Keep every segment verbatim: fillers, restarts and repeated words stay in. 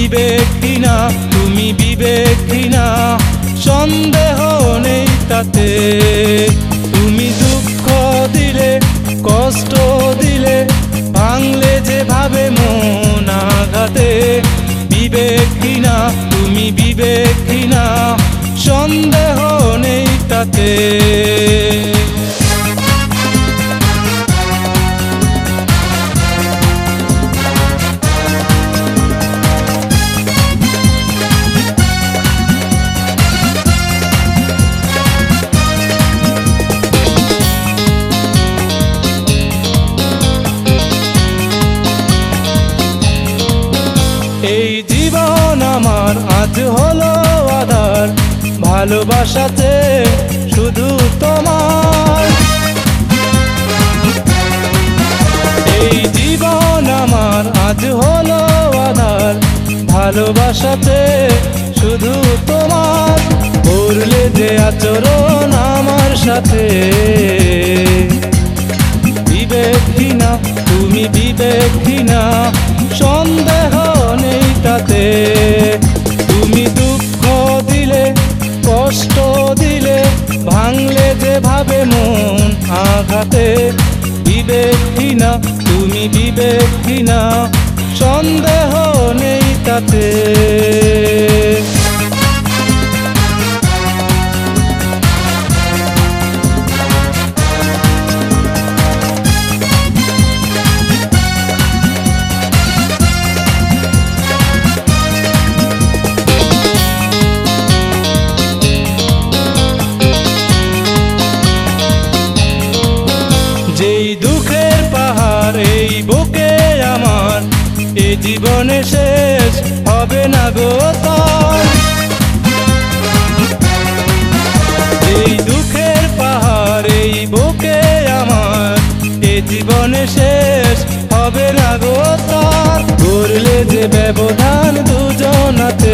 বিবেকহীনা, তুমি বিবেকহীনা, সন্দেহ নেই তাতে। তুমি দুঃখ দিলে, কষ্ট দিলে, ভাঙলে যেভাবে মন আঘাতে। বিবেকহীনা, তুমি বিবেকহীনা, সন্দেহ নেই তাতে। এই জীবন আমার আজ হলো আধার, ভালোবাসাতে শুধু তোমার। এই জীবন আমার আজ হলো আধার, ভালোবাসাতে শুধু তোমার। করলে যে আচরণ আমার সাথে, বিবেকহীনা, তুমি বিবেকহীনা, সন্দেহ নেই তাতে। তুমি দুঃখ দিলে, কষ্ট দিলে, ভাঙলে যেভাবে মন আঘাতে। বিবেকহীনা, তুমি বিবেকহীনা, সন্দেহ নেই তাতে। যেই দুঃখের পাহাড় এই বুকে আমার, এ জীবনে শেষ হবে না গো তার। এই দুঃখের পাহাড় এই বুকে আমার, এ জীবনে শেষ হবে না গো তার। করলে যে ব্যবধান দুজনাতে,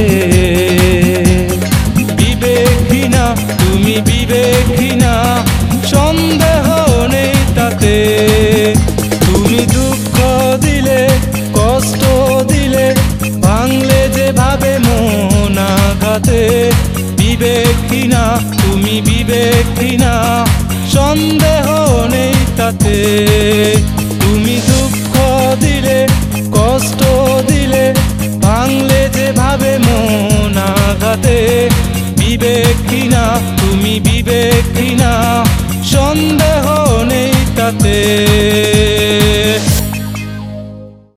বিবেকহীনা, তুমি বিবেকহীনা, সন্দেহ নেই তাতে। তুমি দুঃখ দিলে, কষ্ট দিলে, ভাঙলে যেভাবে মন আঘাতে। বিবেকহীনা, তুমি বিবেকহীনা, সন্দেহ নেই তাতে। তুমি দুঃখ দিলে, কষ্ট দিলে, ভাঙলে যেভাবে মন আঘাতে। বিবেকহীনা, তুমি বিবেকহীনা, সন্দেহ নেই তাতে।